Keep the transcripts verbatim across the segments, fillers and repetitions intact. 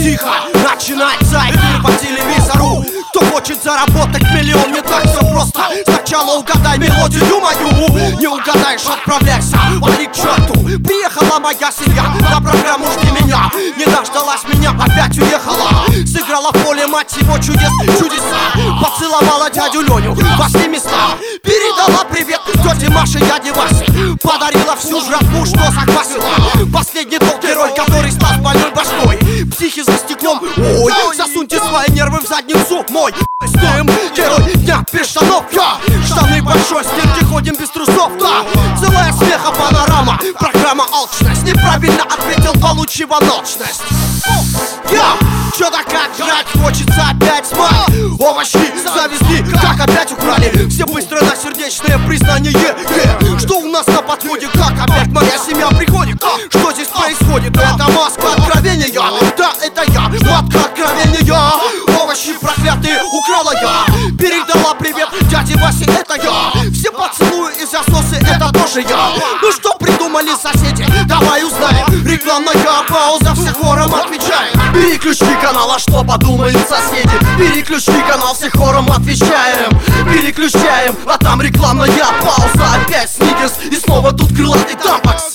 тихо, начинается эфир по телевизору. Кто хочет заработать миллион, не так все просто. Сначала угадай мелодию мою. Не угадаешь, отправляйся, вали к черту. Приехала моя семья на программу «Жди меня». Не дождалась меня, опять уехала. Сыграла в поле, мать его, чудес, чудеса. Поцеловала дядю Леню во все места. Передала привет тете Маше, дяде Васе. Подарила всю жратву, что захватила. Последний тот герой, который стал с больной башкой. Психи за стеклом, ой, засуньте свои нервы в задницу. Мой с ним герой дня без штанов, я. Штаны большой, стенки ходим без трусов, да. Целая смеха панорама, программа алчность. Неправильно ответил, получила ночность. Я, чё-то как жрать хочется опять смак. Овощи завезли, как опять украли. Все быстро на сердечное признание, е-е. Что у нас на подходе, как опять моя семья приходит. Что здесь происходит? Это маска откровения. Да, это я, матка откровения. Овощи проклятые украла я. Передала привет дяде Васе, это я. Все поцелуи и засосы, это тоже я. Ну что придумали соседи? Давай узнаем. Рекламная пауза, все хором отвечаем. Переключи канал, а что подумают соседи? Переключи канал, все хором отвечаем. Переключаем, а там рекламная пауза. Опять сникерс и снова тут крылатый тампакс.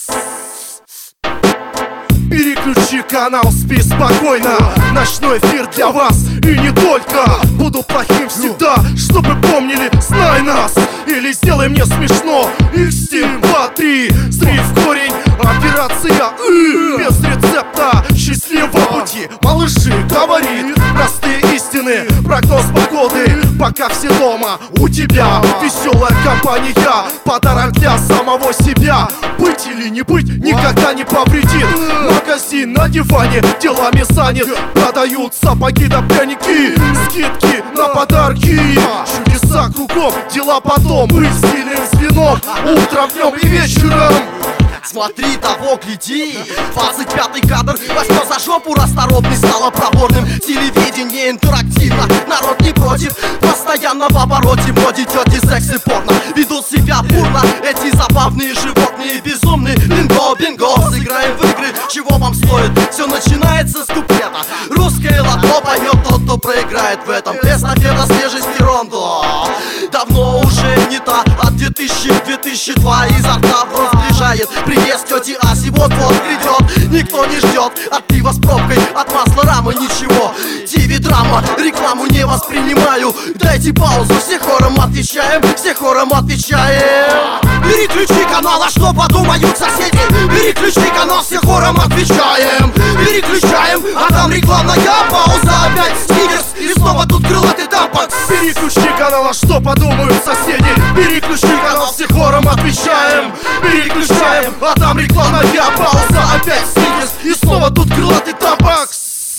Переключи канал, спи спокойно. Ночной эфир для вас и не только. Буду плохим всегда, чтобы помнили, знай нас. Или сделай мне смешно. Икс один, два, три, зри в корень. Операция И, без рецепта. Счастливого пути, малыши, говорит простые истины. Прогноз погоды, пока все дома. У тебя веселая компания, подарок для самого себя. Быть или не быть никогда не повредит. Магазин на диване делами занят. Продают сапоги да пряники, скидки на подарки. Чудеса кругом, дела потом. Быть стильным звеном утром, днем и вечером. Смотри, того гляди, двадцать пятый кадр. Возьмет за жопу, расторопный стало проворным. Телевидение интерактивно, народ не против. Постоянно в обороте, моде тети секс и порно. Ведут себя бурно, эти забавные животные безумные. Бинго, бинго, сыграем в игры, чего вам стоит? Все начинается с куплета. Русское лото поймет тот, кто проиграет в этом. Эстафета свежести рондо давно уже не та. От две тысячи в две тысячи два изо рта в рот сближает. Привет, тети Аси, вот-вот грядет. Никто не ждет от пива с пробкой, от масла рамы ничего. ТВ-драма, рекламу не воспринимаю. Дайте паузу, все хором отвечаем, все хором отвечаем. Переключи канал, а что подумают соседи? Переключи канал, все хором отвечаем. Переключаем, а там рекламная пауза. Опять сникерс и снова тут крылатый тампакс. Переключи канал, а что подумают соседи? Переключи канал, все хором отвечаем. Переключаем, а там рекламная пауза. Опять сникерс и снова тут крылатый тампакс.